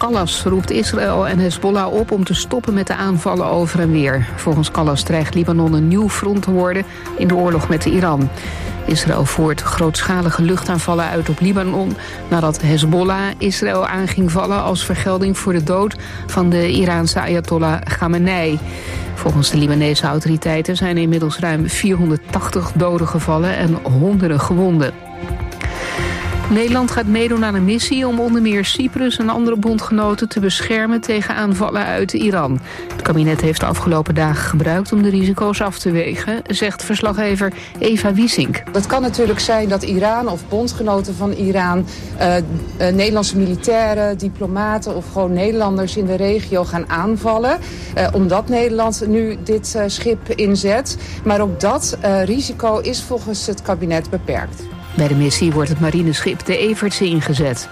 Kallas roept Israël en Hezbollah op om te stoppen met de aanvallen over en weer. Volgens Kallas dreigt Libanon een nieuw front te worden in de oorlog met Iran. Israël voert grootschalige luchtaanvallen uit op Libanon nadat Hezbollah Israël aan ging vallen als vergelding voor de dood van de Iraanse Ayatollah Khamenei. Volgens de Libanese autoriteiten zijn er inmiddels ruim 480 doden gevallen en honderden gewonden. Nederland gaat meedoen aan een missie om onder meer Cyprus en andere bondgenoten te beschermen tegen aanvallen uit Iran. Het kabinet heeft de afgelopen dagen gebruikt om de risico's af te wegen, zegt verslaggever Eva Wiesink. Het kan natuurlijk zijn dat Iran of bondgenoten van Iran Nederlandse militairen, diplomaten of gewoon Nederlanders in de regio gaan aanvallen. Omdat Nederland nu dit schip inzet. Maar ook dat risico is volgens het kabinet beperkt. Bij de missie wordt het marineschip de Evertse ingezet.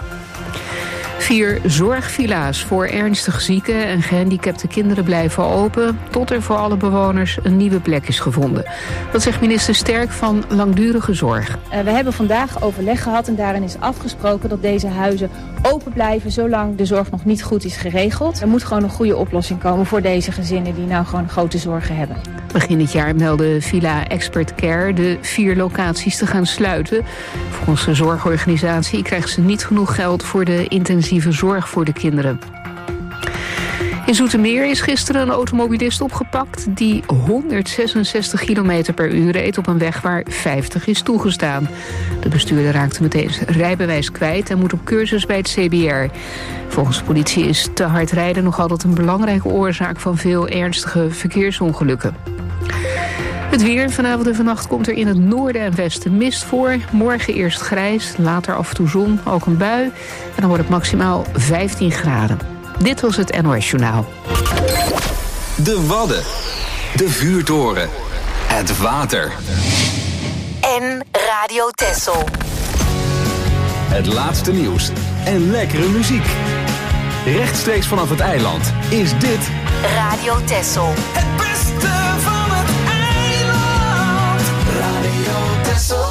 4 zorgvilla's voor ernstig zieke en gehandicapte kinderen blijven open tot er voor alle bewoners een nieuwe plek is gevonden. Dat zegt minister Sterk van Langdurige Zorg. We hebben vandaag overleg gehad en daarin is afgesproken dat deze huizen open blijven zolang de zorg nog niet goed is geregeld. Er moet gewoon een goede oplossing komen voor deze gezinnen die nou gewoon grote zorgen hebben. Begin dit jaar meldde Villa Expert Care de 4 locaties te gaan sluiten. Volgens de zorgorganisatie krijgt ze niet genoeg geld voor de intensieve zorg voor de kinderen. In Zoetermeer is gisteren een automobilist opgepakt die 166 km per uur reed op een weg waar 50 is toegestaan. De bestuurder raakte meteen zijn rijbewijs kwijt en moet op cursus bij het CBR. Volgens de politie is te hard rijden nog altijd een belangrijke oorzaak van veel ernstige verkeersongelukken. Het weer. Vanavond en vannacht komt er in het noorden en westen mist voor. Morgen eerst grijs, later af en toe zon, ook een bui. En dan wordt het maximaal 15 graden. Dit was het NOS Journaal. De Wadden. De vuurtoren. Het water. En Radio Texel. Het laatste nieuws en lekkere muziek. Rechtstreeks vanaf het eiland is dit Radio Texel. Het beste van het eiland. Radio Texel.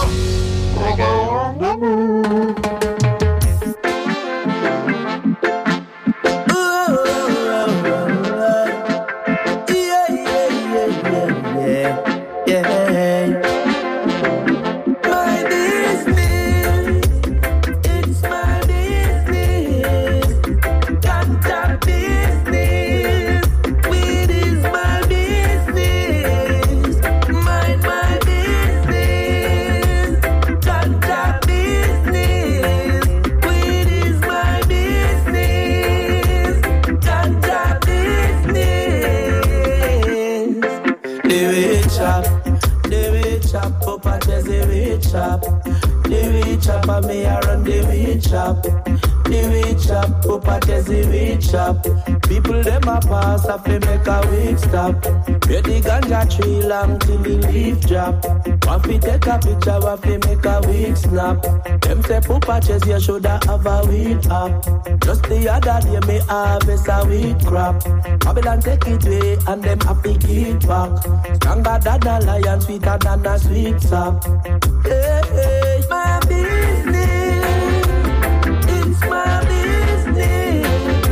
The weed chop, and me a run the weed chop. The weed chop, up at the weed chop. People them a pass off to make a weed stop. Get the ganja tree long till the leaf drop. Want to take a picture, want to make a weed snap. Them say pupa chest, you shoulda have a weed app. Just the other day me harvest a weed crop. Babylon take it away and them happy eat back. Stronger than a lion, sweeter than a sweet sap. Hey, hey, my business, it's my business.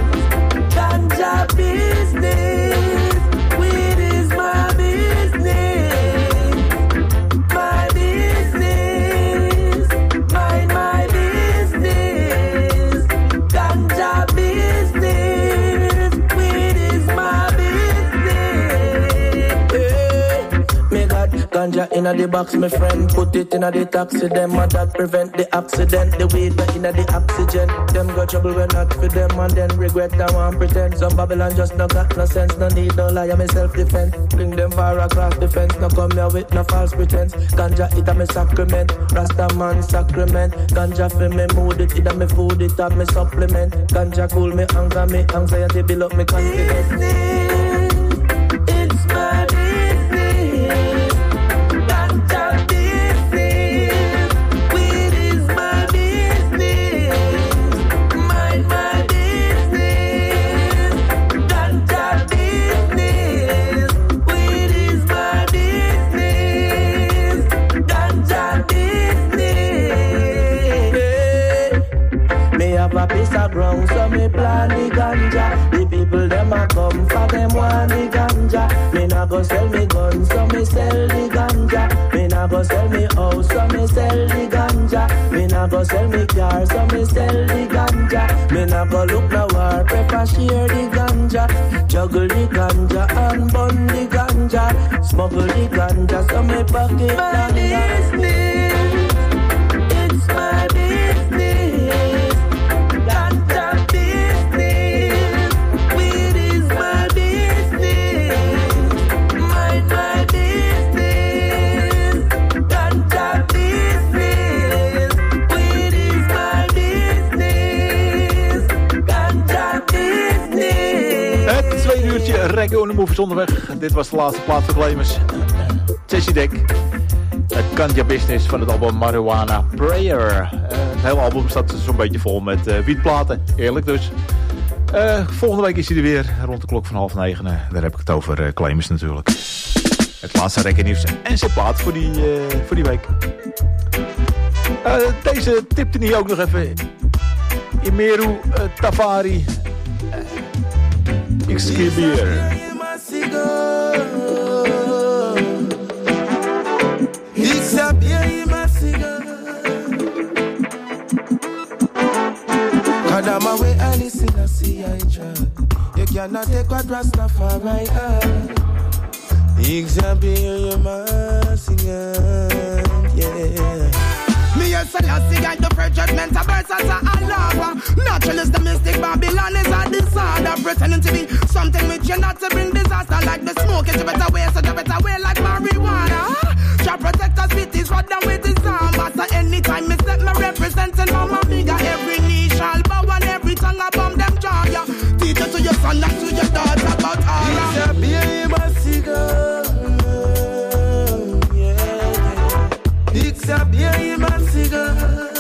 Ganja business, weed is my business. My business, my business. Ganja business, weed is my business. Hey, me got ganja in the box, my friend. Put it in the taxi, them and that prevent the accident. The weed in the oxygen. Them got trouble when not for them and then regret I want pretend. Some Babylon just no got no sense, no need no lie, I'm self-defense. Bring them far across the fence, no come here with no false pretense. Ganja it a me sacrament, Rasta man sacrament. Ganja for me mood it a me food, it a me supplement. Ganja cool me anger, me anxiety build up me confidence. It's my business. Ganja business. Weed is my business. Mind my business. Ganja business. Weed is my business. Ganja business. Hey. Me have a piece of ground, so me plant want the ganja. The people them a come for them want the ganja. Me nah go sell me guns, so me sell the ganja. Me nah go sell me house, so me sell the ganja. Me nah go sell me car, so me sell the ganja. Me nah go look no war, prefer share the ganja. Juggle the ganja and burn the ganja. Smuggle the ganja, so me pocket my business. It's my business. Ganja business. Weed is my business. Mind my business. Ganja business. Weed is my business. Ganja business. Het tweede uurtje Reggae on the Move is onderweg. Dit was de laatste plaat voor Claimers. Jessie Deck. Het Ganja Business van het album Marijuana Prayer. Het hele album staat zo'n beetje vol met wietplaten. Eerlijk dus. Volgende week is hij er weer. Rond de klok van 8:30. Daar heb ik het over Claimers natuurlijk. Het laatste Reggae nieuws en zijn plaat voor die week. Deze tipte niet ook nog even. Imeru Tafari. X-Kibir. Kadama way I listen, I see I try. You cannot take what Rastafari are. Example, you must sing, yeah. Me a Selassie, I the first judgment of birds as a lava. Naturalist, the mystic Babylon is a disorder. Pretending to be something which you're not to bring disaster. Like the smoke is a better way, so the better way like marijuana. Shall protect us with his rod and with his arm. So anytime me step me representing Mama Bigger. Every knee shall bow and every tongue above them jaw. Yeah. Teach it to your son and to your daughter about all. It's a baby cigar. It's a baby cigar.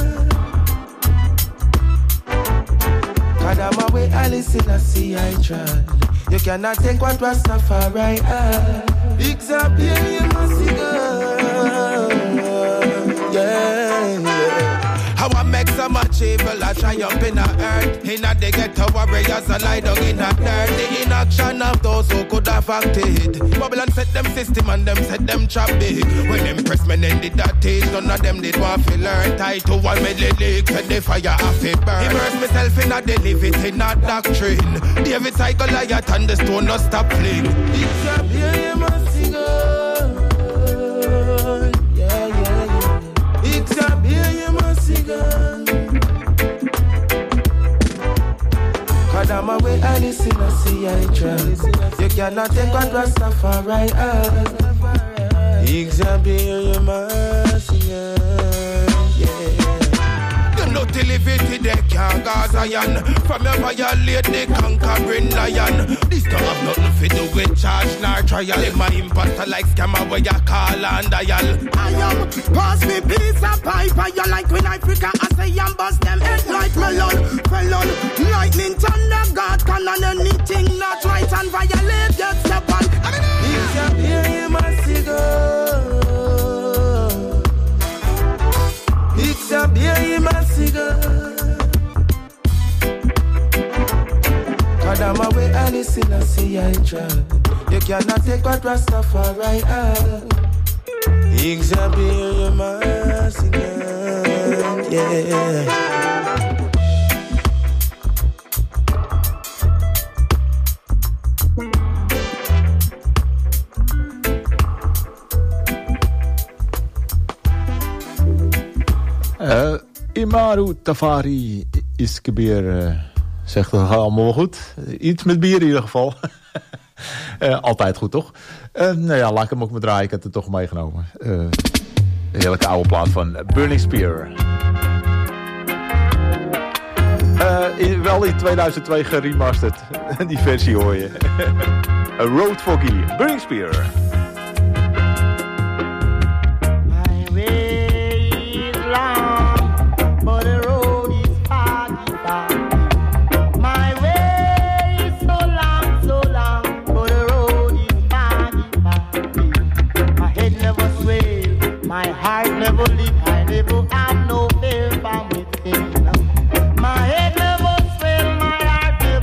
Kadama way I listen, I see I try. You cannot take what Rastafari are. It's a baby cigar. Yeah. How I make so much evil, I triumph in the earth. In a they get to warriors, I lie down in the dirt. The inaction of those who could have acted. Babylon set them system and them set them trap big. When them press men in that age, none of them did want to learn. Tied to one medley league, set the fire off it burn. Immerse myself in a they live it in a doctrine. David cycle Goliath and the stone no stop fling. It's a baby cigar. Yeah, yeah, yeah. It's a baby cigar. Kadama way I listen, I see I try. You cannot take what Rastafari are. Example, you must sing, yeah. No delivery they can't cause iron. From your violate the conquering lion. This don't have nothing to do with charge nor trial. In my imposter like scammer where you call and dial. I am pass me piece of pipe. You like when Africa I say and bust them head like melon. Felon, lightning, thunder, God cannon. Anything not right and violate get step on. It's a baby cigar. It's a baby cigar. Kadama way I listen, I see I try. You cannot take what Rastafari are. Example, you must sing, yeah. Imaru Tafari X-Kibir zegt dat gaat allemaal goed. Iets met bier in ieder geval. Altijd goed, toch? Nou ja, laat ik hem ook maar draaien. Ik heb het toch meegenomen. Een heerlijke oude plaat van Burning Spear. Wel in 2002 geremasterd. Die versie hoor je. Road Foggy, Burning Spear. Never have no fear from within. My head never swell, my heart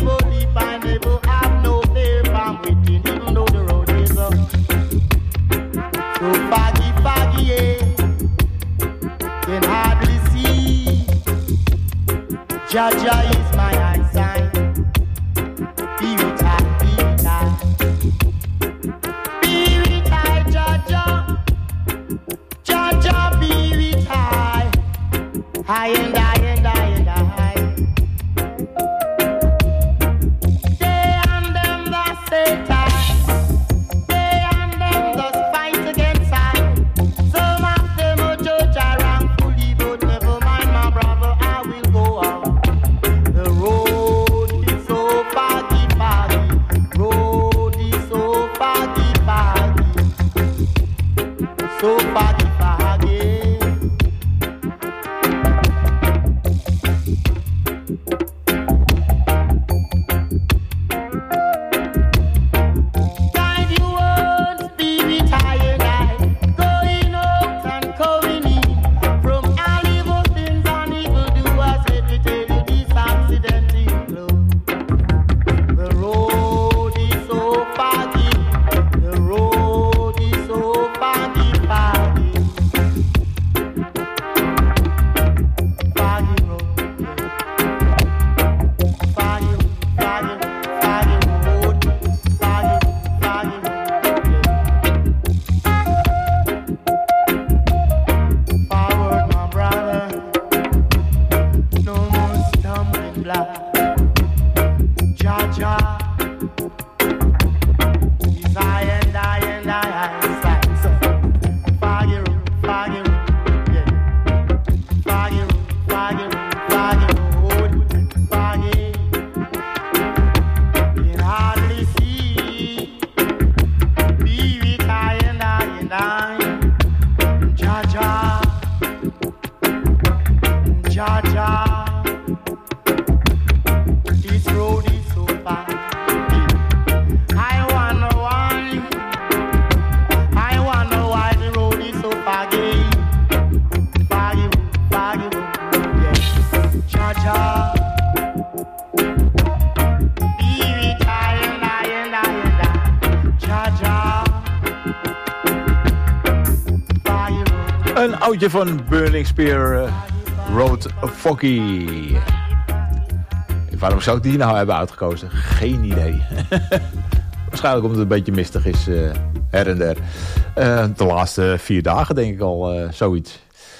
Een oudje van Burning Spear, Road Foggy. Waarom zou ik die nou hebben uitgekozen? Geen idee. Waarschijnlijk omdat het een beetje mistig is, her en der. De laatste 4 dagen denk ik al, zoiets.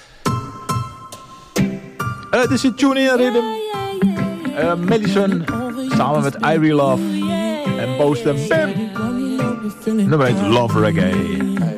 Dit is een tune in rhythm. Madison samen met Irie Love en Boast and Bam. Nummer 1, Love Reggae.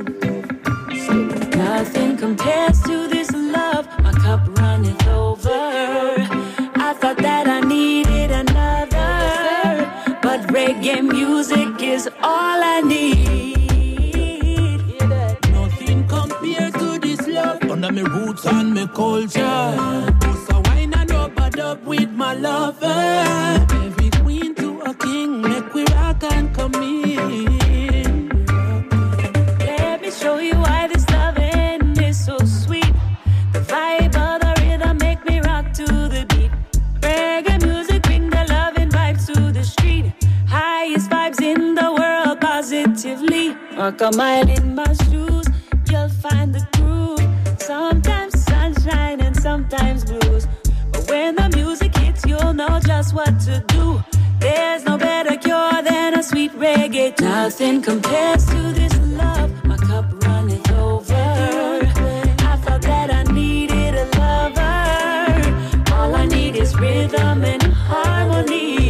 Nothing compares to this love. My cup runneth over. I thought that I needed another, but reggae music is all I need. Nothing compares to this love. Under my roots and my culture. So wine and rubber dub with my lover. Every queen to a king, make we rock and come in. Let me show you why this loving is so sweet. The vibe of the rhythm make me rock to the beat. Reggae music bring the loving vibes to the street. Highest vibes in the world positively. Walk a mile in my shoes, you'll find the groove. Sometimes sunshine and sometimes blues. But when the music hits, you'll know just what to do. There's no better cure than a sweet reggae. Nothing compares to this love. My cup runneth over. I thought that I needed a lover. All I need is rhythm and harmony.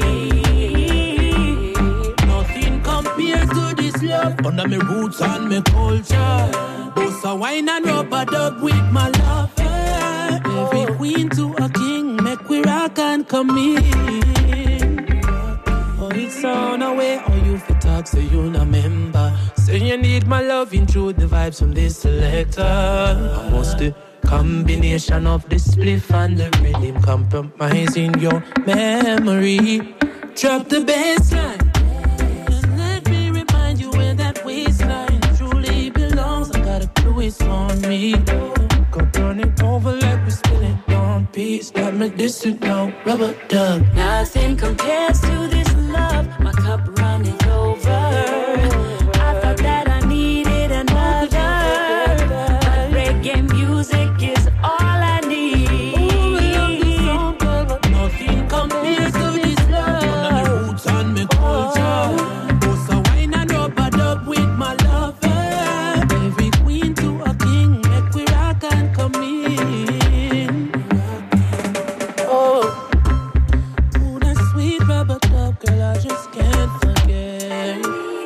Nothing compares to this love. Under my roots and my culture. Bossa wine and rubber dub with my lover. Every queen to a king, make we rock and come in. Oh, it's on our way. Oh, you for talk, so you not remember. Say you need my loving through the vibes from this selector. I must the combination of the spliff and the rhythm compromising your memory. Drop the bass line. And let me remind you where that waistline truly belongs. I got a clue it's on me. Go turn it over like we're spilling on peace. Got me distant now, rubber duck. Nothing compares to this love. My cup runneth over. I thought that I needed another, but reggae music is all I need. Nothing compares to this love. On my roots and my culture. Bossa wine and rubber dub with my lover. Every queen to a king, make we rock and come in. Oh, ooh, that sweet rubber dub, girl, I just can't forget.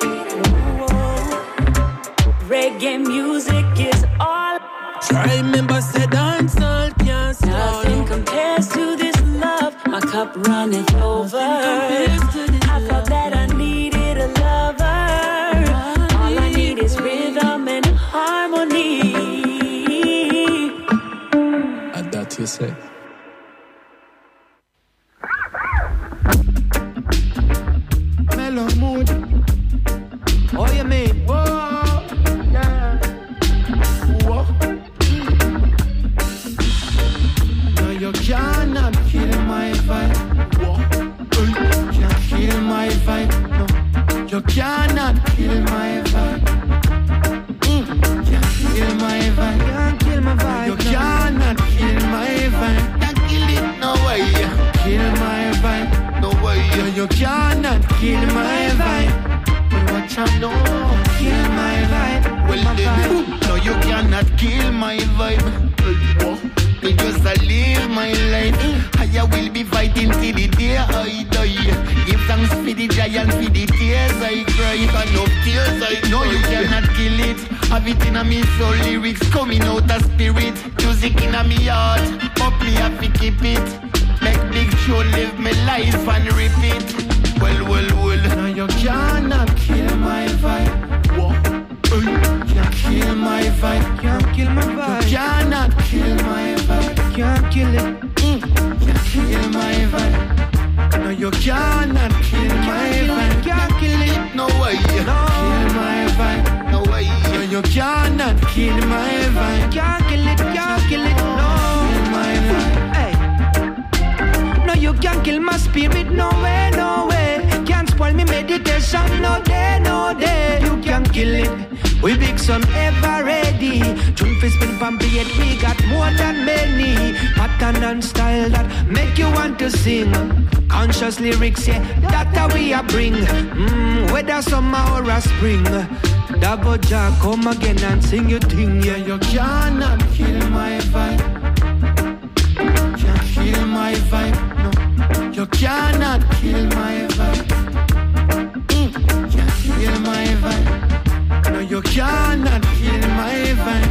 Reggae music is all. Try remember, say dancehall can't stop. Nothing compares to this love. My cup runneth over. I thought that I needed a lover. All I need is rhythm and harmony. And that you say. Mellow mood. Oh, you mean? Whoa, yeah. Whoa. No, you cannot kill my vibe. Whoa. Can't kill my vibe. No, you cannot kill my vibe. Can't kill my vibe. Can't kill my vibe. You cannot kill my vibe. Can't kill it, no way. Kill my vibe. No way. You cannot kill my vibe. What you know? Kill my vibe. Well, no, you cannot kill my vibe. Me just a live my life. I will be fighting till the day I die. Give thanks for the giant, for the tears I cry. And no tears I know you cannot kill it. Have it in a me soul, lyrics coming out of spirit. Music in a me heart, up me have to keep it. Make big show, live my life and repeat. Well. No, you cannot kill my vibe. Can't kill my vibe. Can't kill my vibe. You cannot kill my vibe. Can't kill it. Can't kill my vibe. No, you cannot kill my vibe. Can't kill it. No way. No. Kill my vibe. No way. No, you cannot kill my vibe. Can't kill it. Can't kill it. No. Kill my vibe. Hey. No, you can't kill my spirit. No way. No way. Can't spoil me meditation. No day. No day. You can't kill it. We big son ever ready. ready. Truth is been from bed, we got more than many. Pattern and style that make you want to sing. Conscious lyrics, yeah, that we a bring. Whether summer or a spring. Dago Jah, come again and sing your thing, yeah. You cannot kill my vibe. Can't kill my vibe, no. You cannot kill my vibe. Can't kill my vibe. No, you cannot kill my vibe.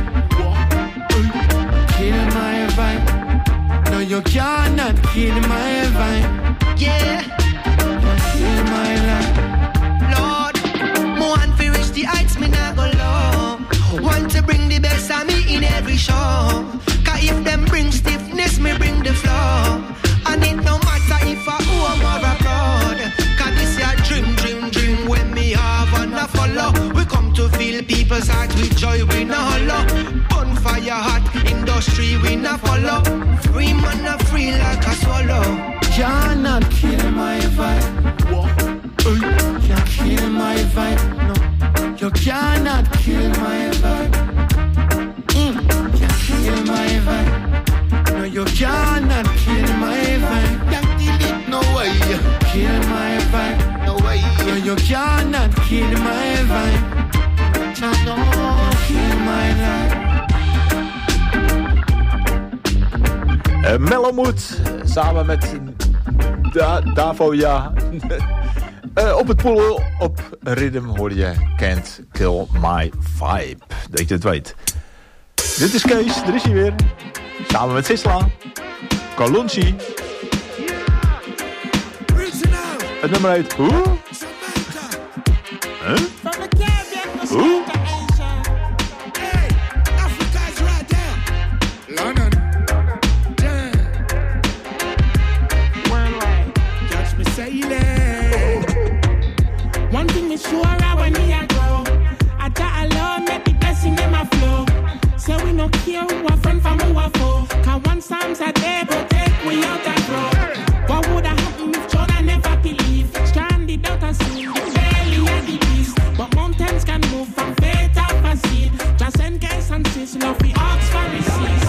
Kill my vibe. No, you cannot kill my vibe. Yeah. Kill my life. Lord, more and fi reach the heights, me nah go low. Want to bring the best of me in every show. Cause if them bring stiffness, me bring the flow. And it no matter if I home or abroad. Cause this a dream when me have and a follow. We come to fill people's hearts with joy, we no hollow. Bonfire hot, industry we no follow. Free man a free like a swallow. Cannot kill my vibe. Can't kill my vibe, no. You cannot kill my vibe. Can't kill my vibe. No, you cannot kill my vibe. Can't kill it, no way. Kill my vibe, no way. No, you cannot kill my vibe. No, kill my life. Mellomood samen met Davoja. Op het poelen op Rhythm hoor je Can't Kill My Vibe. Dat je het weet. Dit is Kees, er is hij weer. Samen met Sisla. Kalonji. Het nummer heet Hoe? Huh? Hoe? Hey, Africa is right there. London. Catch me sailing. One thing is sure when we are grow, I got alone, make the blessing in my flow. So we no care who are friend from who are foe. Cause one times a day, but take we out that road. What would have happened if Jordan never believed? Stranded out and seen, barely at the beast. But mountains can move from faith up and seed. Just send guys and sis, love we ask for receipts.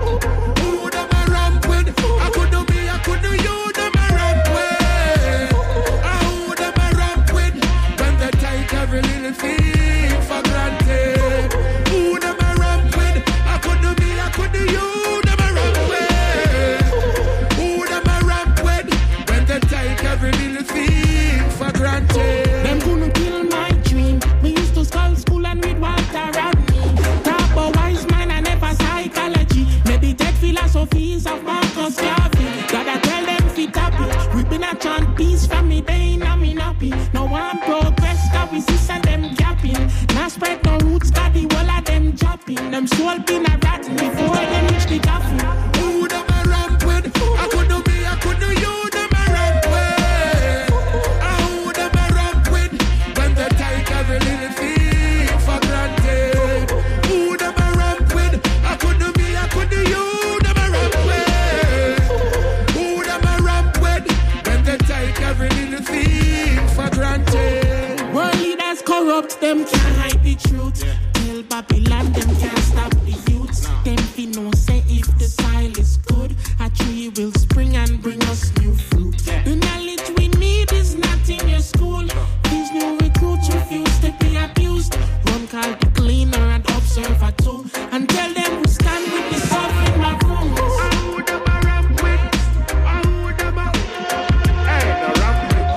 Who them a ramp with? I could do me, I could do you, them a ramp with. Who them a ramp with? When they take every little thing for granted. Who them a ramp with? I could do me, I could do you, them a ramp with. Who them a ramp with? When they take every little thing for granted. Them couldn't kill my dream. We used to school and read Walter Rodney. Talk about wise man and never psychology. Meditate philosophies of Marcus Garvey. Gotta tell them fit happy. We been a chant peace from me day and me nappy. No one progress, cause we see and them capping. Now spread no roots, cause the whole of them chopping. Them soul been a rotten before them reach the coffin. Who them a ramp with? I could do me, I could do you, them a ramp with. Who them a ramp with? When they take every little thing for granted. Who them a ramp with? I could do me, I could do you, them a ramp with. Who them a ramp with? When they take every little thing for granted. World leaders corrupt, them can't hide the truth. Tell Babylon, them can't stop the youths. Them fi know say if the soil is good, a tree will spring and bring us new fruit. The knowledge we need is not in your school. These new recruits refuse to be abused. Run call the cleaner and observer too. And tell them we stand with the stuff in my room. Who them a ramp with? Who them a... Hey, no ramp with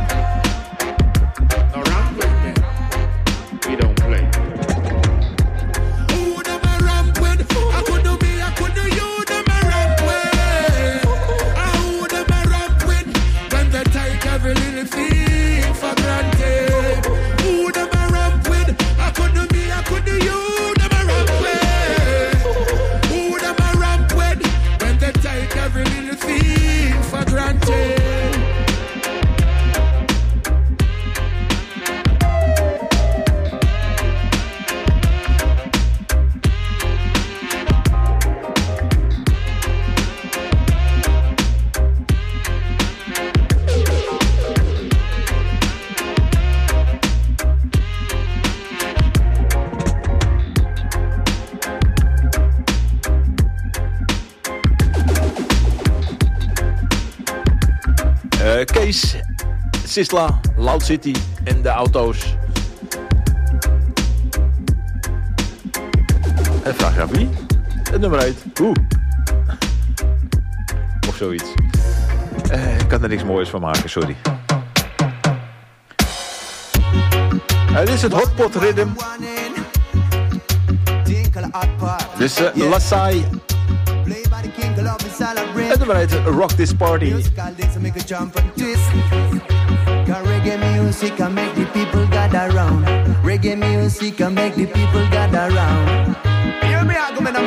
me. No ramp with me. We don't play. Who them a ramp with? I could do me, I could do you, them a ramp with. Who them a ramp with? When they take every little thing for granted. Who them a ramp with? I could do me, I could do you, them a ramp with. Who them a ramp with? When they take every little thing for granted. Sisla, Loud City en de auto's. En vraag je af wie? Het nummer heet Hoe. Of zoiets. Ik kan er niks moois van maken, sorry. Dit is het Hotpot Rhythm. Dus Lasai. Het nummer heet Rock This Party. Reggae music can make the people gather round. Reggae music can make the people gather round. Hear me out, man.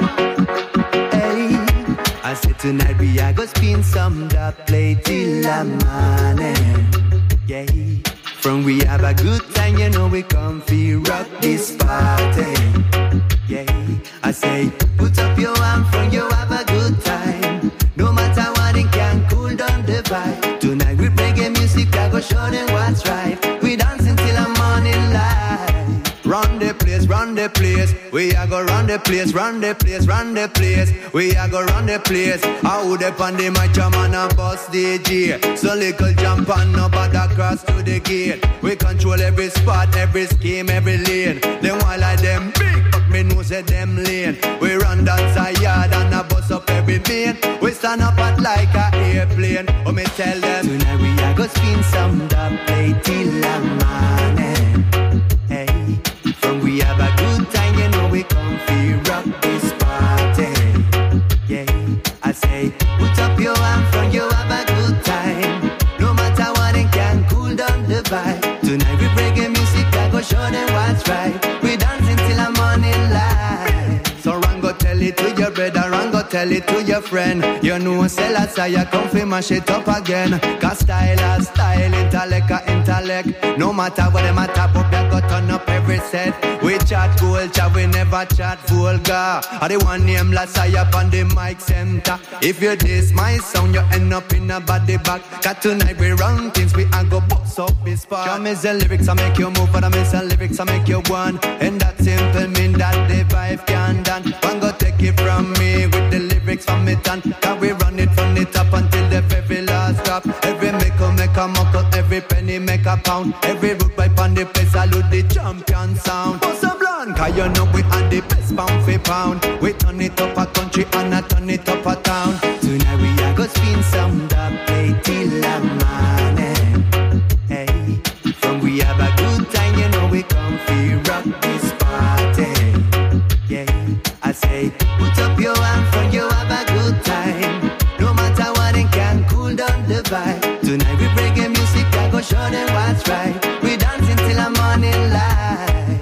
Hey, I said tonight we are gonna spin some that play till the morning. Yeah, from we have a good time, you know we come feel rock this party. Yeah, I say put up your hand from you have a good time. No matter what, it can cool down the vibe. Tonight we reggae music, I go show them what's right. We dancing till the morning light. Run the place, run the place. We a go run the place, run the place, run the place. We a go run the place. I would up on the mic, man and boss DJ. So little jump and nobody cross to the gate. We control every spot, every scheme, every lane. Them while like them big, but me know say them lane. We run dance a yard and a bus up every main. We stand up at like a airplane. Oh me tell them tonight we a go spin some dub play till the morning. Hey. From we have a good time, you know we come feel rock this party. Yeah, I say, put up your hand from you have a good time. No matter what, it can cool down the vibe. Tonight we reggae music, I go show them what's right. We dancing till the morning light. So run go tell it to your brother, run go tell it to your friend. You know sell us, so you come fi mash it up again. Cause style, style, intellect. No matter what them a top up, they go turn up every set. We chat culture, we never chat vulgar. I the one name Lasai up on the mic center. If you diss my sound, you end up in a body bag. Cause tonight we run things, we a go box up this part. Show me the lyrics, I make you move, but I miss the lyrics, I make you one. And that simple mean that the vibe can dance. One go take it from me with the lyrics from it and can we run it from the top until the very last drop. Every make a muckle, every penny make a pound. Every root pipe on the place, salute the champion sound. So blunt, cause you know we are the best pound for pound. We turn it up a country and I turn it up a town. Tonight we are gonna spin some dub play till the morning. Hey, from we have a good time, you know we come feel rock this party. Yeah, I say, put up your hand from you have a good time. No matter what, it can cool down the vibe. Tonight we reggae music, I go show them what's right. We dancing till the morning light.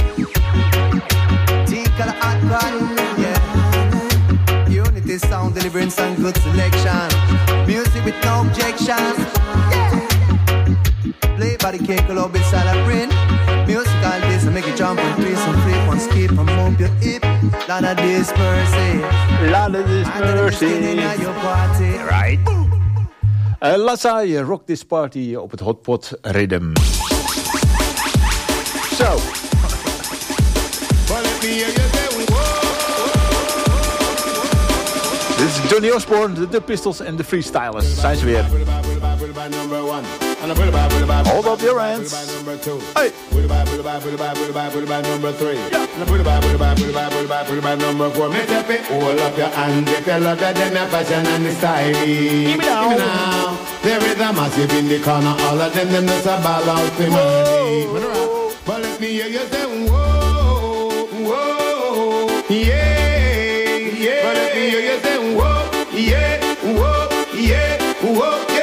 Tinkle hot cotton, yeah. Unity sound delivering some good selection. Music with no objections, yeah. Play by the cake, a little bit salad print. Musical this, make you jump and twist and flip and skip and move your hip. Lot of this mercy. Lot of this mercy. Right. Lasai, Rock This Party op het Hotpot Rhythm. Zo. Dit is Johnny Osborne, de Pistols en de Freestylers. Zijn ze weer. Hold up your hands. Hey. Number 3. Number 4. Hold up your hands if you love that then fashion and the style. Give me now. There is a massive in the corner. All of them just a ball out for money. But let me hear you say whoa, whoa, yeah, yeah. But let me hear you say whoa, yeah, whoa, yeah, whoa, yeah.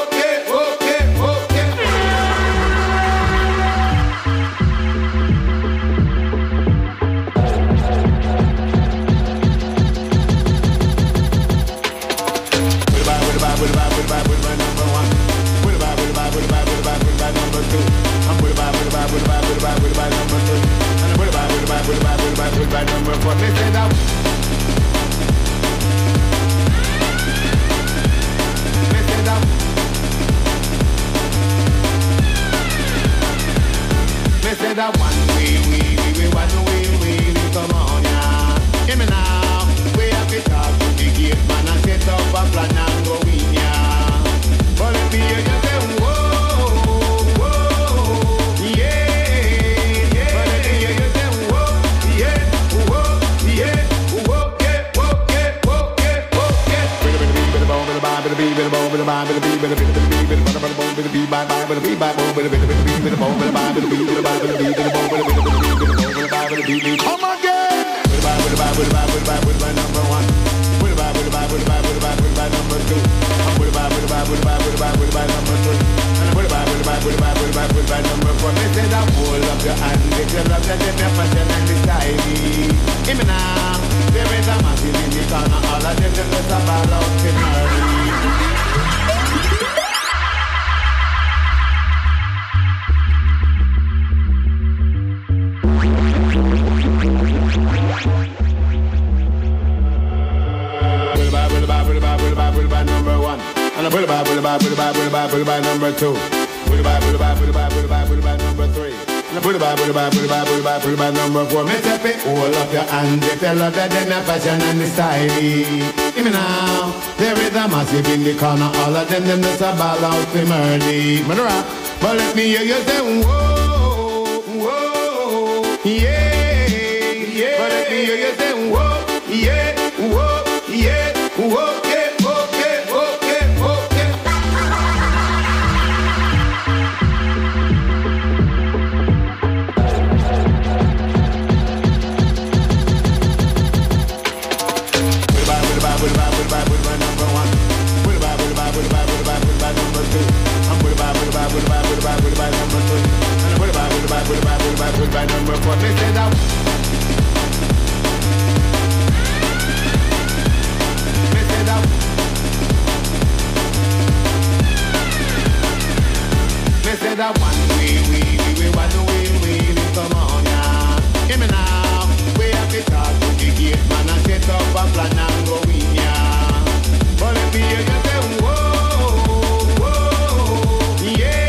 That one we come on yeah. Hear me now. We have to talk to the gate man and set up a plan and go in yeah. But if you hear you say whoa. Come again. Number one. Number two. Number four. Me say that hold up your hand if you love them, your fashion and the style. Hear me now. There is a massive in the corner. All of them just a ball out to marry. Number one, and a number two, number three, and a number four. Me say fi hold up your hand if you love them, your fashion and the style. Hear me now, there is a massive in the corner. All of them just a ball out to murder. But let me hear you say whoa, whoa, yeah, yeah. But let me hear you say whoa, yeah, whoa, yeah, whoa. Number four, me say that. Me say that. Me say that one we want to win, come on now. Hear me now. We have to talk to the gate man and set up a plan and go win ya. But let me hear you say whoa, whoa, yeah.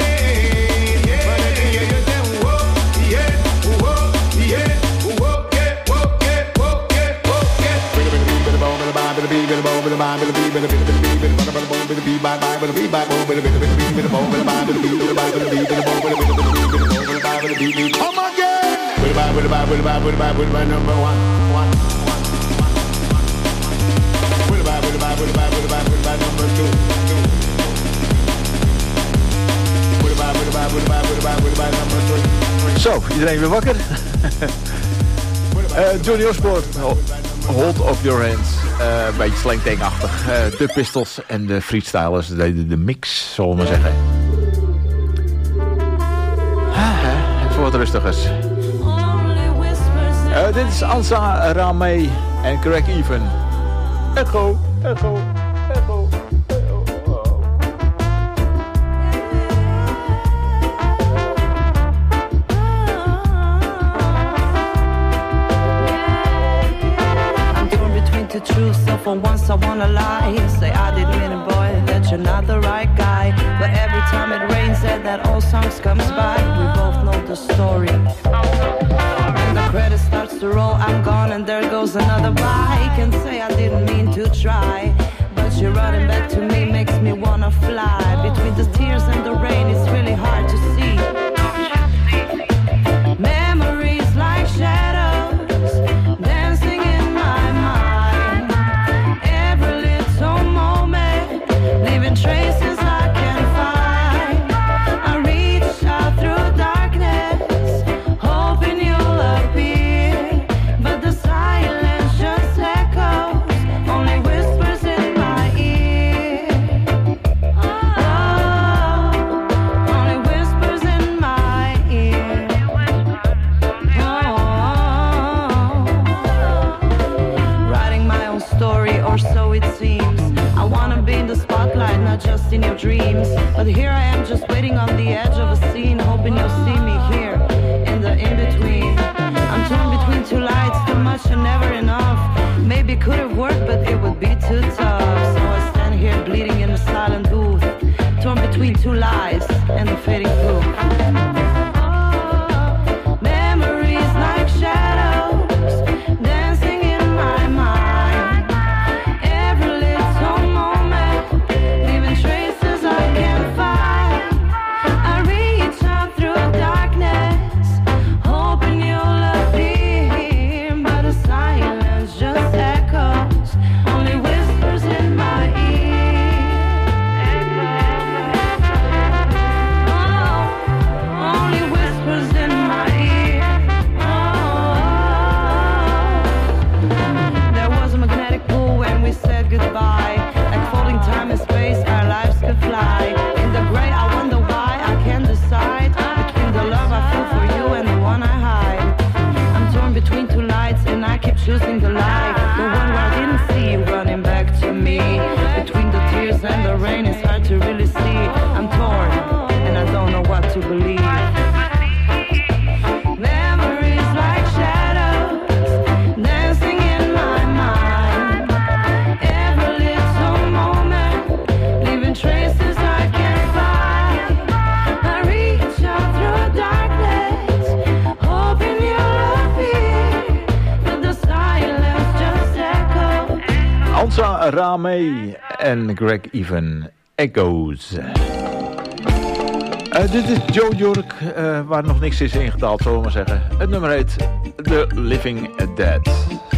Come again. Number one. Number two. Number three. Zo, iedereen weer wakker? Johnny Osborne, Hold of Your Hands. Een beetje slangtangachtig. De Pistols en de Freestylers deden de mix, zullen we maar zeggen. Even wat rustigers. Dit is Ansa Ramey en Craig Even. Echo. Truth, so for once I wanna lie. Say I didn't mean it, boy, that you're not the right guy. But every time it rains that old song comes by, we both know the story. And the credit starts to roll, I'm gone and there goes another bike. And say I didn't mean to try, but you're running back to me, makes me wanna fly. Between the tears and the rain, it's really hard to see. Memories like shadows, dancing in my mind. Leaving traces I can find. I reach out through darkness, hoping you'll appear. But the silence just echoes, only whispers in my ear. Oh, only whispers in my ear. Oh, writing my own story, or so it seems. I wanna be in the spotlight, not just in your dreams. But here I am, just waiting on the edge of a scene, hoping you'll see me here in the in-between. I'm torn between two lights, too much and never enough. Maybe it could have worked, but it would be too tough. So I stand here bleeding in the silent booth, torn between two lies and the fading proof. Memories like shadows, dancing in my mind. Every little moment, leaving traces I can't find. I reach out through darkness, hoping you'll appear. But the silence just echoes, only whispers in my ear. Oh, Ella Ramey en Greg Even, Echoes. Dit is Joe York, waar nog niks is ingedaald, zullen we maar zeggen. Het nummer heet The Living Dead.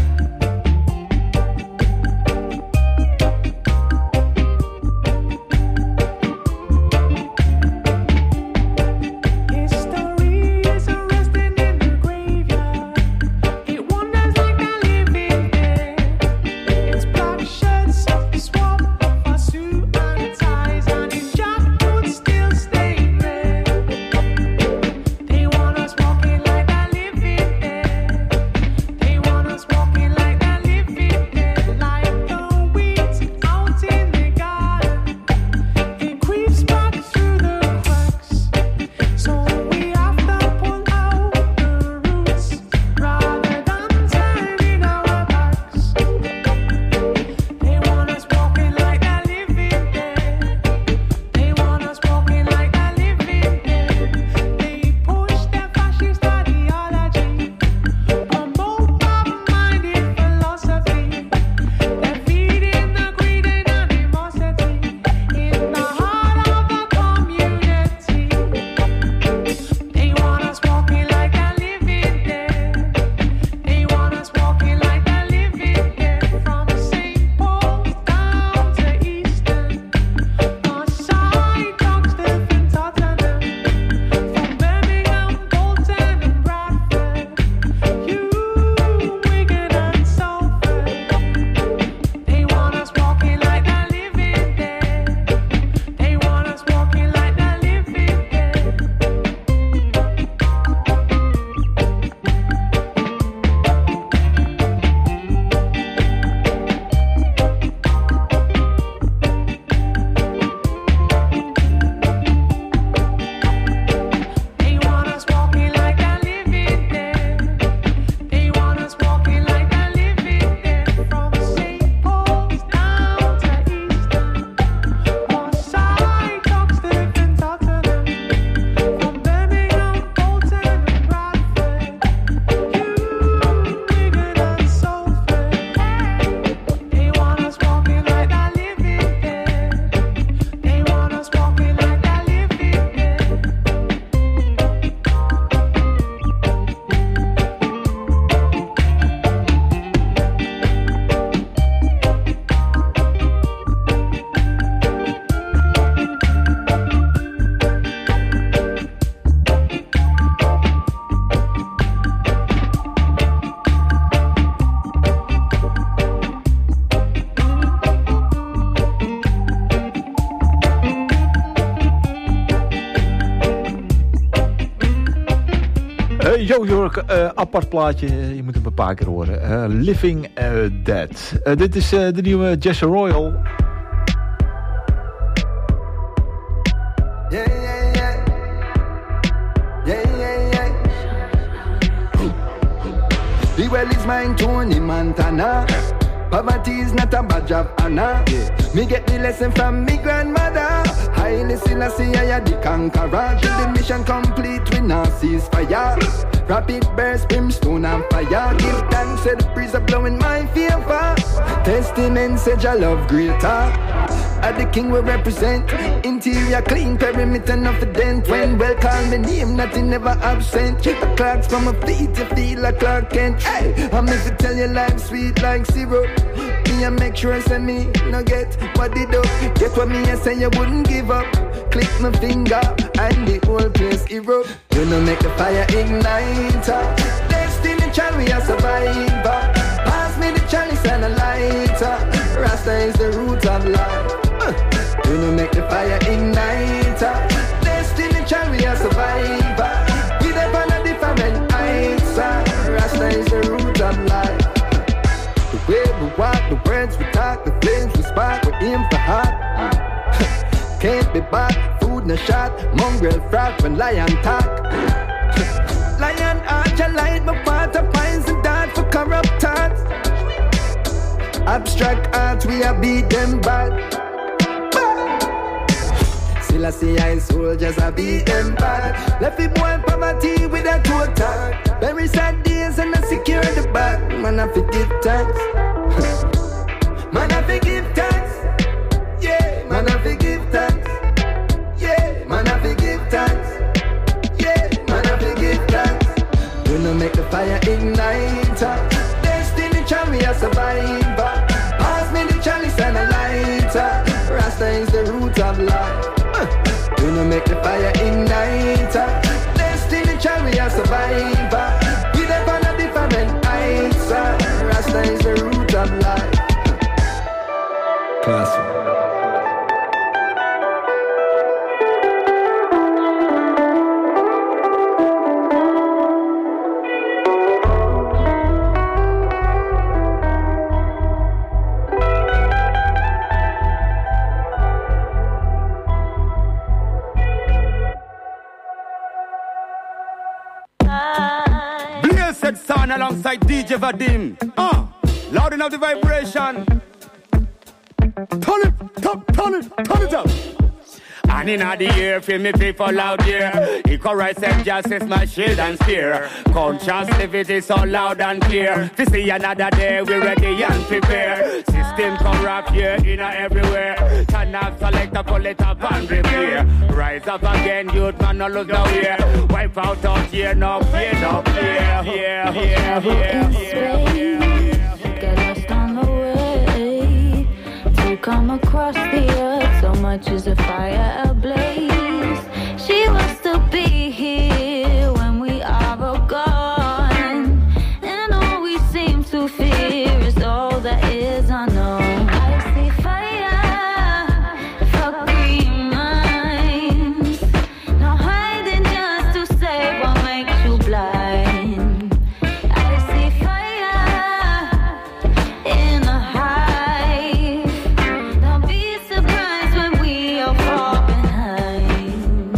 Joe York, apart plaatje, je moet hem een paar keer horen. Living Dead. Dit is de nieuwe Jesse Royal. The well is mine, Tony Montana. Poverty is not a badge of honor. Me get the lesson from me grandmother. Haile Selassie, I am the conqueror. Till the mission complete, we now cease fire. Rapid burst, brimstone and fire. Give thanks, say the breeze are blowing my favor. Testament, said your love greater. At the king we represent. Interior clean, perimeter not for dent. When well call me name, nothing never absent. Keep the clocks from my feet, you feel like Clark Kent. Hey, I'm if to tell you life sweet like syrup. Me and make sure I say me no get what they do. Get what me I say you wouldn't give up. Click my finger and the whole place erupt. You know make the fire ignite. Destiny child we a survivor. Pass me the chalice and a lighter. Rasta is the root of life. You know make the fire ignite. Destiny child we a survivor. We live on a different heights. Rasta is the root of life. The way we walk, the words we talk, the flames we spark, we aim for hot. Can't be bought, food no shot, mongrel frog when lion talk. Lion heart, your light, my part of pines and dark for corrupt thoughts. Abstract art, we a beat them bad. Still I see I soldiers, I beat them bad. Left it boy poverty with a toe tag. Very sad days and I secure the bag. Man, I forgive thanks. Man, I forgive Red Sun alongside DJ Vadim. Loud enough the vibration. Turn it up. And in the air, feel me people out here. Equal rights and justice, my shield and spear. Conscious living so loud and clear. To see another day, we ready and prepare. System corrupt here, everywhere. Turn up, select a pull it up and repair. Rise up again, youth man, no lose no way. Wipe out here, no fear, no fear. Get lost on the way to come across the earth. So much as a fire ablaze. She wants to be here when we are all gone. And all we seem to fear is all that is unknown. I see fire for green minds. No hiding just to save what makes you blind. I see fire in a hive. Don't be surprised when we all fall behind.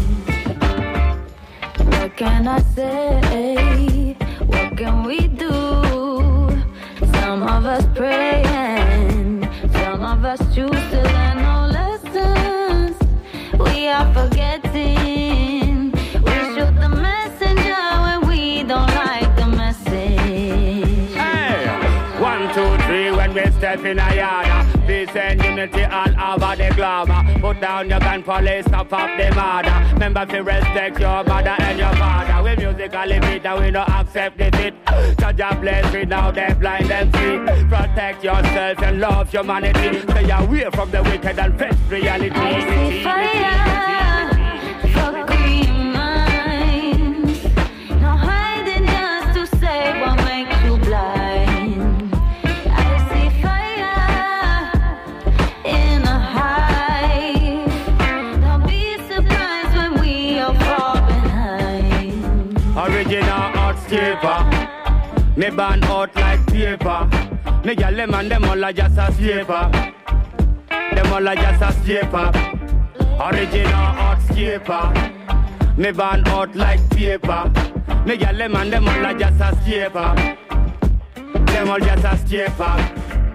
What can I say? What can we do? Some of us pray and some of us choose to learn no lessons. We are forgetting. We shoot the messenger when we don't like the message. Hey, 1, 2, 3 when we step in a yard. Peace and unity all over the glamour. Put down your gun, police, stop up the murder. Remember to respect your mother and your father. We musically beat and we don't accept defeat. Judge a bless we now they blind and see. Protect yourself and love humanity. Stay away from the wicked and face reality. I see fire for green minds. No hiding just to save what makes you blind. I see fire in a hive. Don't be surprised when we all fall behind. Original art skipper. Me burn out like paper. Me gyal them and them all a just a scraper. Them all a just a scraper. Original art skipper. Me burn out like paper. Me gyal them and them all a just a scraper. Them all just a scraper.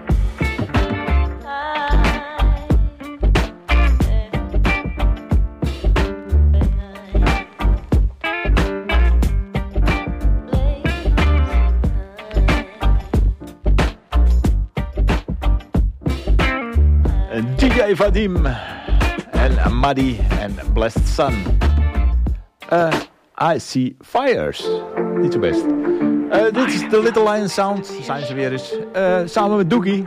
DJ Vadim en Muddy en Blessed Sun. I See Fires. Niet zo best. Dit is The Little Lion Sound. Zijn ze weer eens. Samen met Doogie.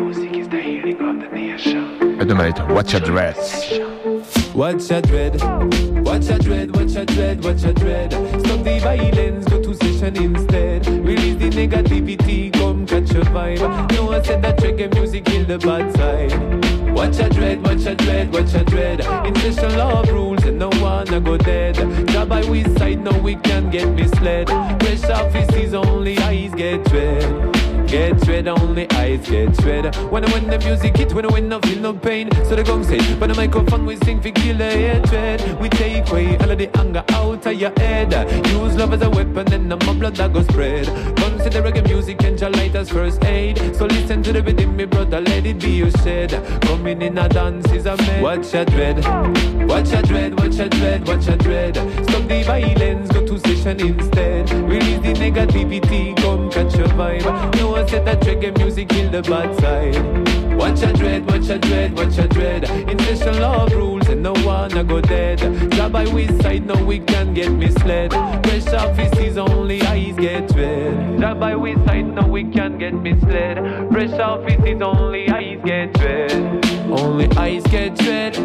Het nummer heet Watch Your Dreads. Watch your dread, watch your dread, watch your dread, watch your dread. Stop the violence, go to session instead. Release the negativity, come catch your vibe. No one said that reggae music kill the bad side. Watch your dread, watch your dread, watch your dread. In session love rules and no one a go dead. Job by which side, no we can get misled. Fresh offices only eyes get dread. Get dread, only eyes get dread. When the music hit, when I feel no pain. So the gong say, when the microphone we sing for kill the hatred. We take away all of the anger out of your head. Use love as a weapon and my blood that goes spread. Consider reggae music and your light as first aid. So listen to the rhythm, me brother, let it be your shed. Coming in a dance is a man. Watch your dread, watch your dread, watch your dread, watch your dread. Stop the violence, go to session instead. Release the negativity, come catch your vibe. No one said that reggae music kill the bad side. Watch your dread, watch your dread, watch your dread. In session love rules and no one a go dead. Job by which side, no we can get misled. Fresh offices only eyes get dread. Job by which side, no we can get misled. Fresh offices only eyes get dread. Only eyes get dread.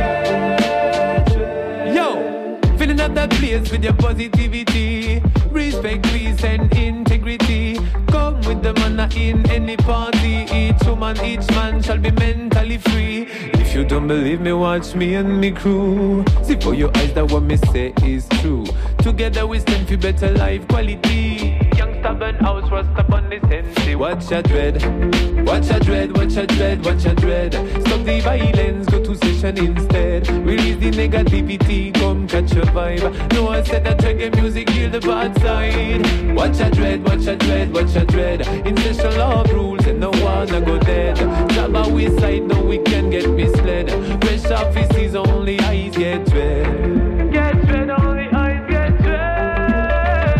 Yo, filling up that place with your positivity. Respect, peace and integrity. Come with the manna in any party. Each woman, each man shall be mentally free. If you don't believe me, watch me and me crew. See for your eyes that what me say is true. Together we stand for better life quality. Youngsters stubborn house was stubborn the sense. Watch your dread, watch your dread, watch your dread, watch your dread. Stop the violence, go to session instead. Release the negativity, come catch your vibe. No one said that reggae music heal the bad side. Watch your dread, watch your dread, watch your dread. In session love rules and no one a go dead. Jabba we side, no we can get misled. Fresh offices only eyes get dread. Get dread, only eyes get dread.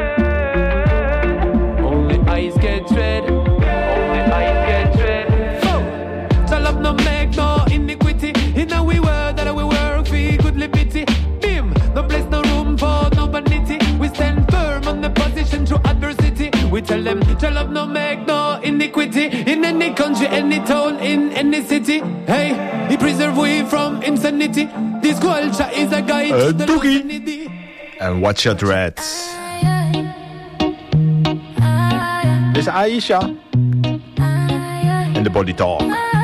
Only eyes get dread. Only eyes get dread. So love no make no iniquity. In a we world that we work for good liberty. Bim, no place no room for no vanity. We stand firm on the position through adversity. We tell them to love no make no iniquity. In any country, any town, in any city. Hey, he preserve we from insanity. This culture is a guide to Doogie. En Watch Your Dreads. Dit is Aisha. En de Body Talk.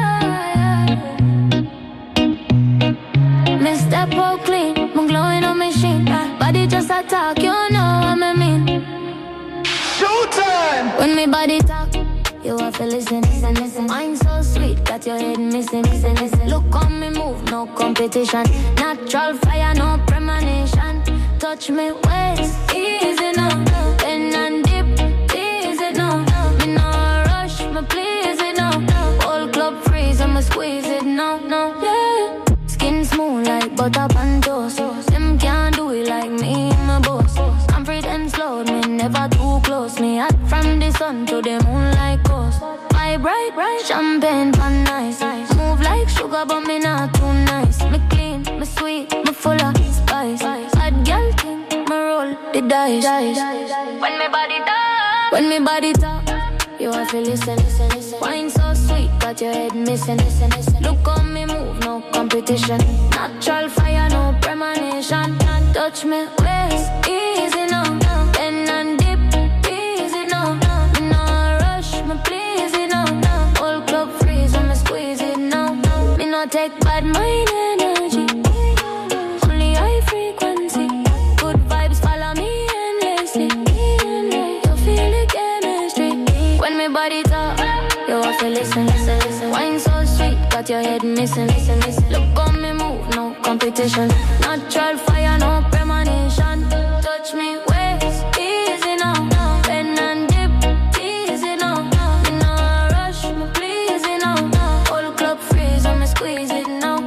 Mr. Paul clean, I'm glowing on machine. Body just a talk, you know what I mean. Showtime! When me body talk, you have to listen, listen, listen. Mind so sweet, got your head missing, listen, listen. Look on me move, no competition. Natural fire, no premonition. Touch me waist, easy now. Bend and dip, easy now. Me no rush, me please it now. Whole club freeze, I'ma squeeze it now, no, yeah. Skin smooth like butter and toast. Them can't do it like me, my boss. Confidence load, me never too close. Me hot from the sun to the moon like ghost. My bright, champagne pan nice. Move like sugar, but me not too nice. Me clean, me sweet, me full of spice. Bad girl thing, me roll the dice. When me body talk, when me body talk, you have to listen, listen, listen. Wine so sweet, got your head missing, listen, listen. Look on me move, no competition. Natural fire, no premonition. Touch me waist, easy now. Bend and dip, easy now. Me no rush, me please it now. Whole club freeze when me squeeze it now. Me no take bad mind energy. Only high frequency. Good vibes follow me endlessly. You feel the chemistry. When me body talk, you have to listen, listen, listen. Wine so sweet, got your head missing, listen, listen. Look on me move, no competition. Natural fire, no premonition. Touch me waist, easy now. Bend and dip, easy now. Me no rush, me please it now. Whole club freeze when me squeeze it now.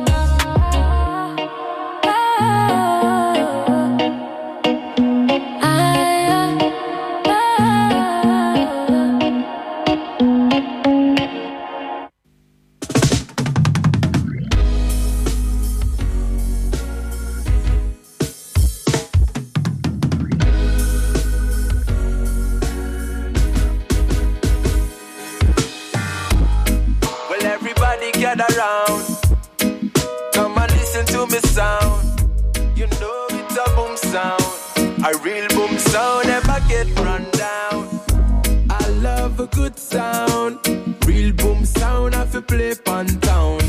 Gather round, come and listen to me sound. You know it's a boom sound, a real boom sound, never get run down. I love a good sound, real boom sound, I feel play pon town.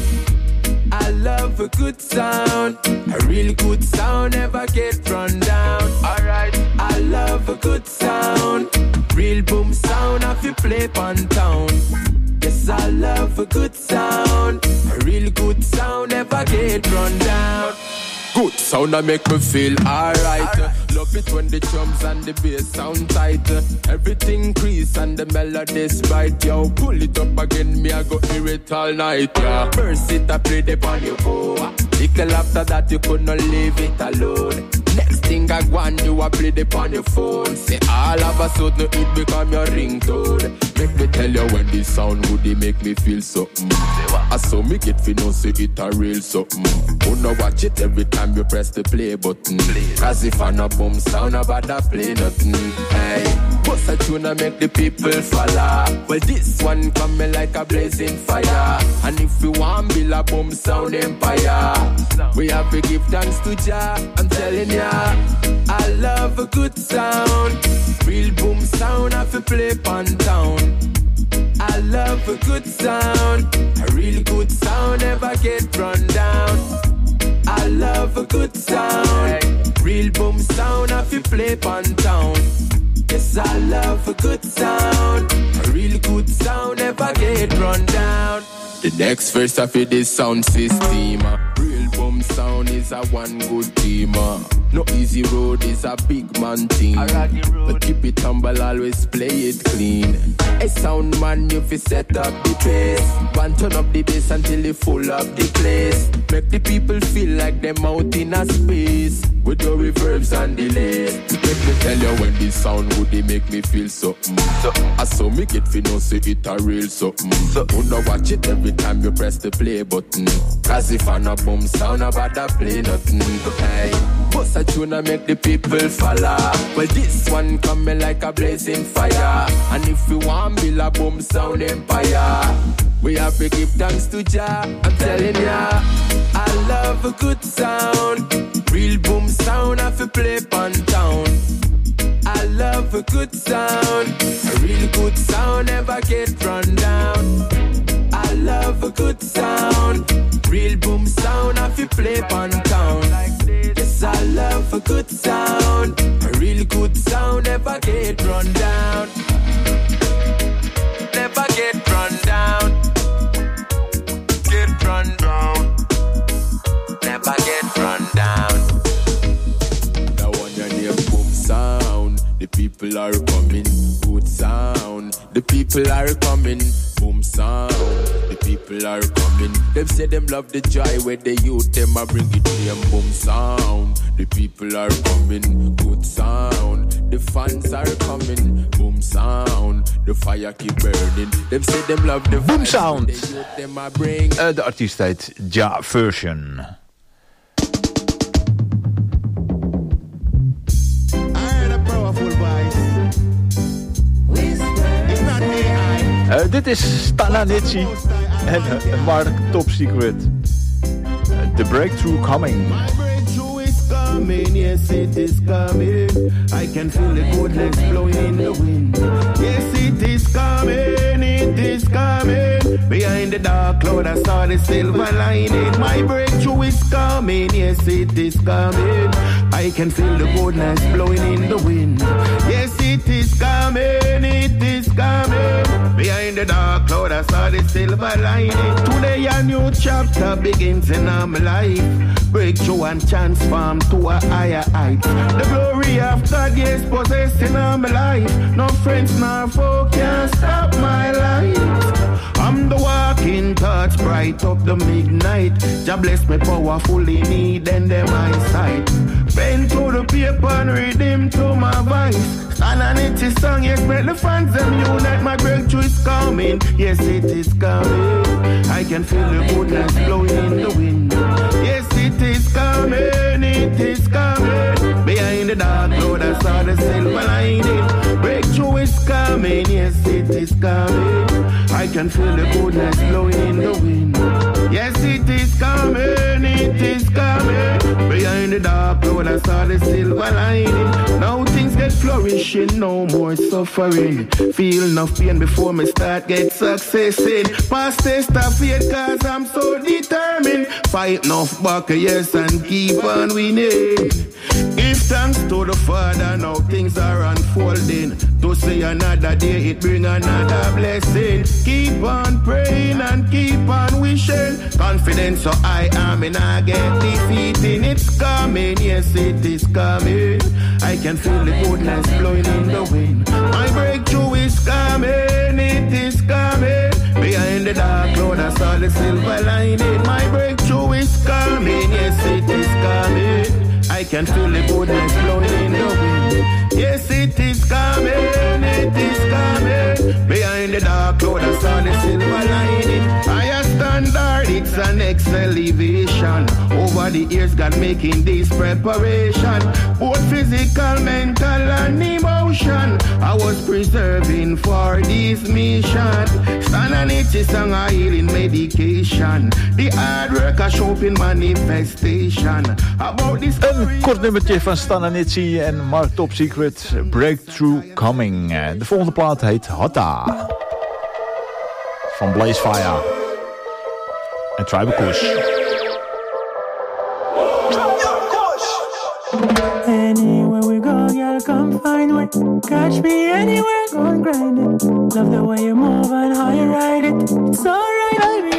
I love a good sound, a real good sound, never get run down. Alright, I love a good sound, real boom sound, I feel play pon town. Yes, I love a good sound, a real good sound, never get run down. Good sound that make me feel alright. Love it when the drums and the bass sound tight. Everything crease and the melodies right. Yo, pull it up again, me I go hear it all night. Yeah. First it I play the on your phone. Little after that you could not leave it alone. Next thing I want you I play the on your phone. Say all of a sudden it become your ringtone. Make me tell you when this sound would it make me feel something. I saw me get fi know say it a real something. Wanna watch it every time you press the play button. Cause if I no boom sound about that play nothing. Hey, bust a tune and make the people follow. Well this one coming like a blazing fire. And if you want build a boom sound empire, we have to give thanks to Jah. I'm telling ya, I love a good sound, real boom sound. I feel play pon town. I love a good sound, a real good sound, never get run down. I love a good sound, real boom sound, I feel play pon town. Yes, Yes, I love a good sound. A really good sound never get run down. The next verse of this sound system. Real boom sound is a one good team. No easy road is a big man thing. But keep it humble, always play it clean. A sound man, you fi set up the pace. One turn up the bass until you full up the place. Make the people feel like them out in a space. With your reverbs and delays. Make me tell you when this sound would they make me feel something. I saw me get fi know say it a real something. Wanna watch it every time you press the play button. Cause if I no boom sound about that play nothing. Hey, bust a tune and make the people follow. Well this one coming like a blazing fire. And if you want build a boom sound empire, we have to give thanks to Jah. I'm telling ya, I love a good sound. Real boom sound I fi play pon town. I love a good sound. A real good sound never get run down. I love a good sound. Real boom sound I fi play pon town. Yes, I love a good sound. A real good sound never get run down. Never get run down. Get run down. Never get run down. That one your name boom sound. The people are coming. Good sound. The people are coming. Boom sound. The people are coming. Them say them love the joy where the youth them a bring it to them. Boom sound. The people are coming. Good sound. The fans are coming. Boom sound. The fire keep burning. Them say them love the boom sound. The youth them a bring. De artiest heet Ja Version. Dit is Stananitsi en Mark Top Secret. The Breakthrough Coming. Coming, yes it is coming. I can feel the goodness blowing in the wind. Yes it is coming, it is coming. Behind the dark cloud I saw the silver lining. My breakthrough is coming, yes it is coming. I can feel the goodness blowing in the wind. Yes it is coming, it is coming. Behind the dark cloud I saw the silver lining. Today a new chapter begins in my life. Breakthrough and transform to a higher height. The glory of God, yes, possessing all my life. No friends nor foe can stop my light. I'm the walking torch, bright up the midnight. Jah bless me powerfully, need and them eyesight. Pen to the paper and rhythm to my voice. Stand on it song, yes, make the fans them unite. My breakthrough is coming, yes, it is coming. I can feel the goodness blowing in the wind. Yes, it is coming, it is coming. Behind the dark cloud I saw the silver lining. Breakthrough is coming, yes, it is coming. I can feel the goodness blowing in the wind. Yes, it is coming, it is coming. Behind the dark cloud I saw the silver lining. Now things get flourishing, no more suffering. Feel enough pain before me start get success in. Past test of faith cause I'm so determined. Fight enough back, yes, and keep on winning. Give thanks to the Father, now things are unfolding. To see another day, it bring another blessing. Keep on praying and keep on wishing. Confidence so I am and I get defeating. It's coming, yes it is coming. I can feel the goodness blowing in the wind. My breakthrough is coming, it is coming. Behind the dark cloud I saw the silver lining. My breakthrough is coming, yes it is coming. I can feel the goodness blowing in the wind. Yes, it is coming, it is coming. Behind the dark cloud I saw the silver lining. Higher standard, it's an next elevation. Over the years, God making this preparation. Both physical, mental, and emotion. I was preserving for this mission. Stand on it, it's a healing medication. The hard work I show up in manifestation. About this. Een kort nummertje van Stananitsi en Mark Top Secret, Breakthrough Coming. De volgende plaat heet Hatta van Blaze Fire en Tribal Kush. Anywhere we go, girl, come find find way. Catch me anywhere, go and grind it. Love the way you move and how you ride it. It's alright, baby,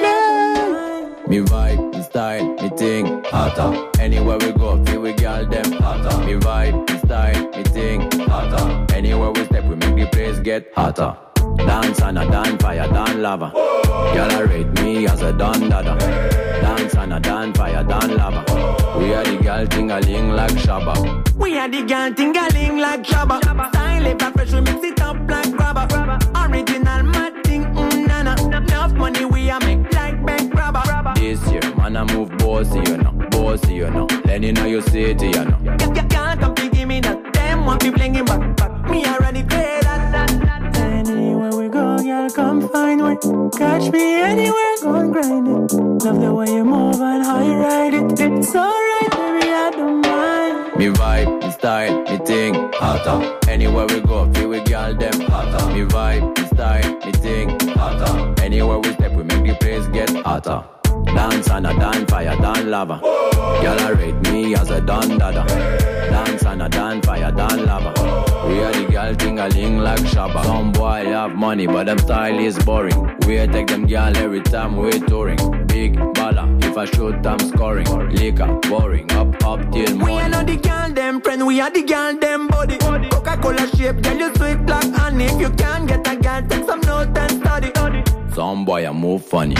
yeah. Me vibe, me style, me thing, hotter. Anywhere we go, feel we girl them hotter. Me vibe, me style, me thing, hotter. Anywhere we step, we make the place get hotter. Dance and a dance fire, dance lava. Y'all rate me as a done dada. Dance and a dance fire, dance lava. We are the girl ting-a-ling like Shabba. We are the girl ting-a-ling like Shabba. Style it back fresh, we mix it up like grabber. Original mad thing, nana. Enough money we are make like bank grabber. This year, man, I move bossy, you know. Bossy, you know. Let you know you city, you know. Can't come to give me that. Them want be blinging back. Me already clear that. Anywhere we go, girl, come find way. Catch me anywhere, go and grind it. Love the way you move and how you ride it. It's alright, baby, I don't mind. Me vibe, me style, me thing, hotter. Anywhere we go, feel we girl them hotter. Me vibe, me style, me thing, hotter. Anywhere we step, we make the place get hotter. Dance and a dance fire, dance lava. Y'all rate me as a done dada. Dance and a dance fire, dance lava. We are the girl ting-a-ling like Shabba. Some boy have money, but them style is boring. We take them girl every time we touring. Big baller, if I shoot, I'm scoring. Liquor, boring, up till morning. We are not the girl them friend, we are the girl them body. Coca-Cola shape, girl you sweet like honey. If you can't get a girl, take some notes and study. Some boy I move funny.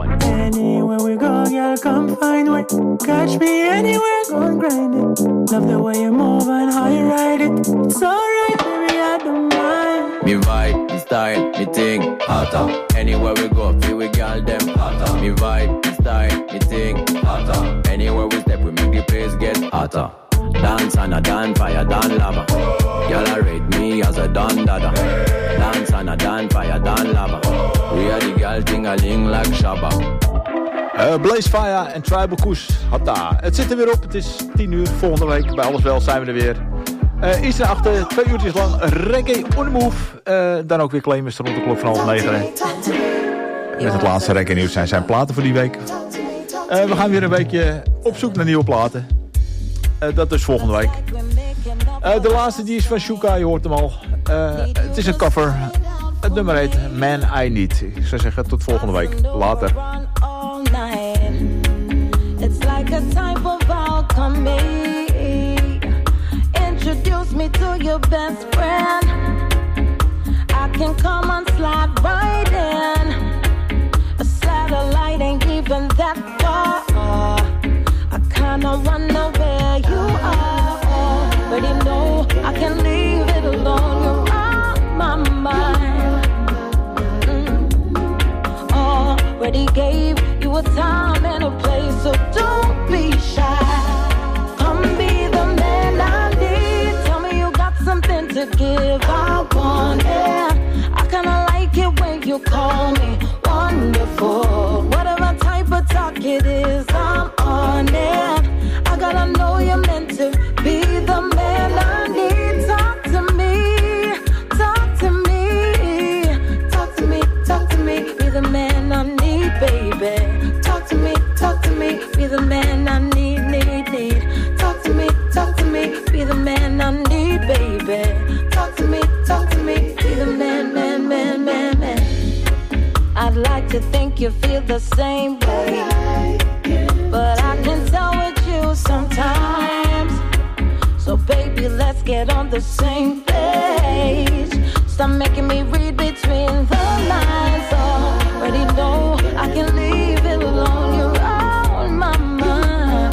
Anywhere we go, girl, come find way. Catch me anywhere, go and grind it. Love the way you move and how you ride it. It's alright, baby, I don't mind. Me vibe, me style, me thing, hotter. Anywhere we go, feel we girl them hotter. Me vibe, me style, me thing, hotter. Anywhere we step, we make the place get hotter. Dance and a dance fire, dance lava. Y'all rate me as a done dada. Dance and a dance fire, dance lava. We are the girl ting-a-ling like Shabba. Blaze Fire en Tribal Koes. Hatta. Het zit er weer op. Het is 10 uur. Volgende week bij Alles Wel zijn we er weer. Iets naar achter. 2 uurtjes lang. Reggae on the move. Dan ook weer claimers rond de klok van 8:30. Met het laatste reggae nieuws zijn platen voor die week. We gaan weer een weekje op zoek naar nieuwe platen. Dat is volgende week. De laatste die is van Shuka. Je hoort hem al. Het is een cover. Het nummer heet Man I Need. Ik zou zeggen tot volgende week. Later. It's like a type of alchemy. Introduce me to your best friend. I can come and slide right in. A satellite ain't even that far. I kinda wonder where you are. But you know I can leave it alone. You're on my mind. Already gave you a time and a place, so don't be shy. Come be the man I need. Tell me you got something to give. I want it. I kinda like it when you call me wonderful. Whatever type of talk it is, I'm on it. I gotta know you're meant to be the man I need. Talk to me, talk to me, talk to me, talk to me. Be the man I need, baby. Talk to me, be the man I need, need. Talk to me, be the man I need, baby. Talk to me, be the man, man. I'd like to think you feel the same way, but I can tell with you sometimes. So baby, let's get on the same page. Stop making me read between the lines. Already know I can leave it alone. You're on my mind.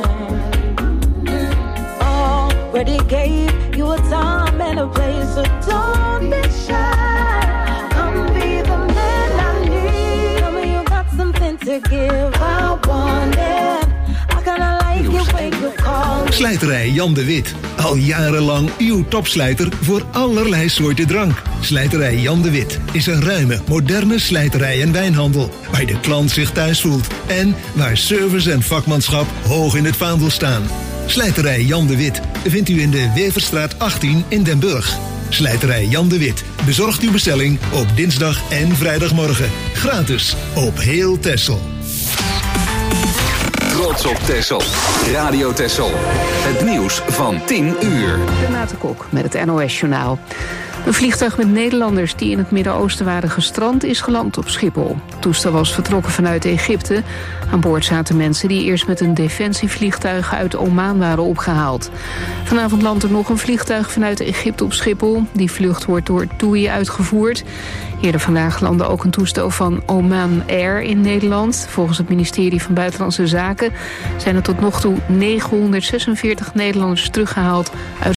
Already gave you a time and a place, so don't be shy. Come be the man I need. Tell me you got something to give. I want it. I kinda like it when you call me. Slijterij Jan de Wit. Al jarenlang uw topslijter voor allerlei soorten drank. Slijterij Jan de Wit is een ruime, moderne slijterij en wijnhandel, waar de klant zich thuis voelt en waar service en vakmanschap hoog in het vaandel staan. Slijterij Jan de Wit vindt u in de Weverstraat 18 in Den Burg. Slijterij Jan de Wit bezorgt uw bestelling op dinsdag en vrijdagmorgen. Gratis op heel Texel. trots op Texel. Radio Texel. Het nieuws van 10 uur. Renate Kok met het NOS-journaal. Een vliegtuig met Nederlanders die in het Midden-Oosten waren gestrand is geland op Schiphol. Het toestel was vertrokken vanuit Egypte. Aan boord zaten mensen die eerst met een defensievliegtuig uit Oman waren opgehaald. Vanavond landt er nog een vliegtuig vanuit Egypte op Schiphol. Die vlucht wordt door TUI uitgevoerd. Eerder vandaag landde ook een toestel van Oman Air in Nederland. Volgens het ministerie van Buitenlandse Zaken zijn er tot nog toe 946 Nederlanders teruggehaald uit